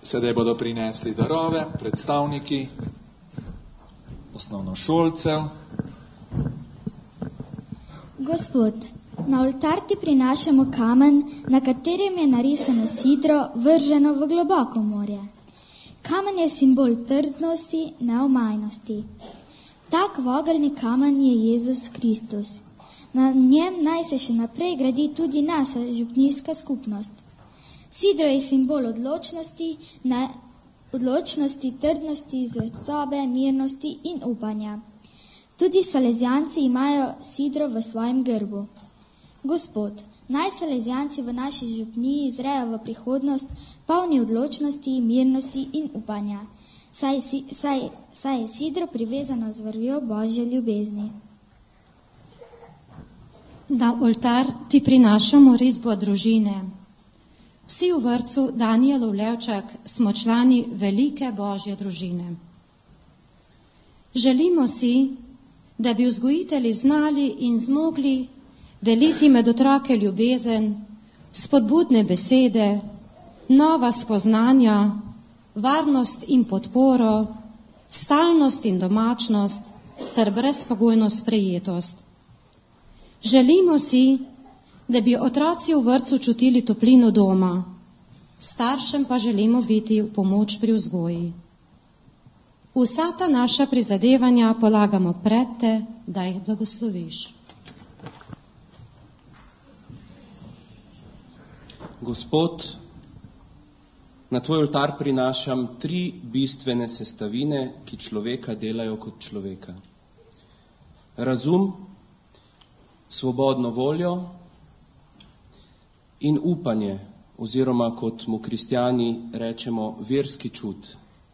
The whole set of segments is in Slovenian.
Sedaj bodo prinesli darove predstavniki osnovnošolcev. Gospod, na oltar ti prinašamo kamen, na katerem je narisano sidro, vrženo v globoko morje. Kamen je simbol trdnosti, neomajnosti. Tak vogelni kamen je Jezus Kristus. Na njem naj se še naprej gradi tudi naša župnijska skupnost. Sidro je simbol odločnosti, trdnosti, zvestobe, mirnosti in upanja. Tudi Salezijanci imajo sidro v svojem grbu. Gospod, naj Salezijanci v naši župniji zrejo v prihodnost polni odločnosti, mirnosti in upanja, saj je sidro privezano z vrvjo Božje ljubezni. Na oltar ti prinašamo risbo družine. Vsi v vrtcu Danijelov Levčak smo člani velike Božje družine. Želimo si, da bi vzgojitelji znali in zmogli deliti med otroke ljubezen, spodbudne besede, nova spoznanja, varnost in podporo, stalnost in domačnost ter brezpogojno sprejetost. Želimo si, da bi otroci v vrtcu čutili toplino doma, staršem pa želimo biti v pomoč pri vzgoji. Vsa ta naša prizadevanja polagamo pred te, da jih blagosloviš. Gospod, na tvoj oltar prinašam 3 bistvene sestavine, ki človeka delajo kot človeka. Razum, svobodno voljo in upanje, oziroma kot mu kristjani rečemo, verski čut.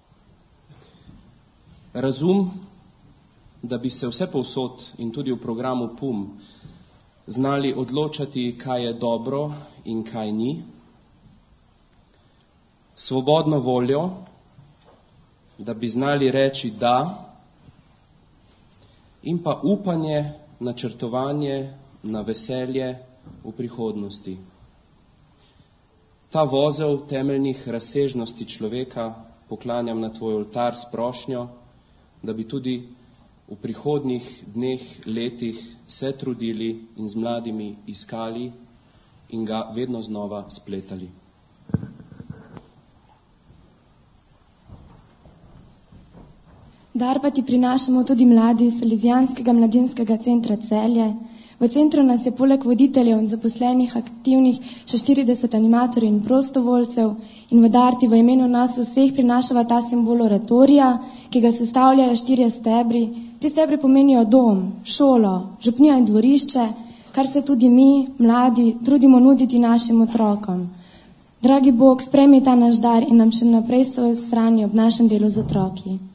Razum, da bi se vse povsod in tudi v programu PUM znali odločati, kaj je dobro in kaj ni. Svobodno voljo, da bi znali reči da, in pa upanje, načrtovanje na veselje v prihodnosti. Ta vozel temeljnih razsežnosti človeka poklanjam na tvoj oltar s prošnjo, da bi tudi v prihodnjih dneh, letih se trudili in z mladimi iskali in ga vedno znova spletali. Dar pa ti prinašamo tudi mladi iz Salezijanskega mladinskega centra Celje. V centru nas je poleg voditeljev in zaposlenih aktivnih še 40 animatorjev in prostovoljcev in v dar ti v imenu nas vseh prinašava ta simbol oratorija, ki ga sestavljajo 4 stebri. Ti stebri pomenijo dom, šolo, župnijo in dvorišče, kar se tudi mi, mladi, trudimo nuditi našim otrokom. Dragi Bog, sprejmi ta naš dar in nam še naprej stoj v strani ob našem delu z otroki.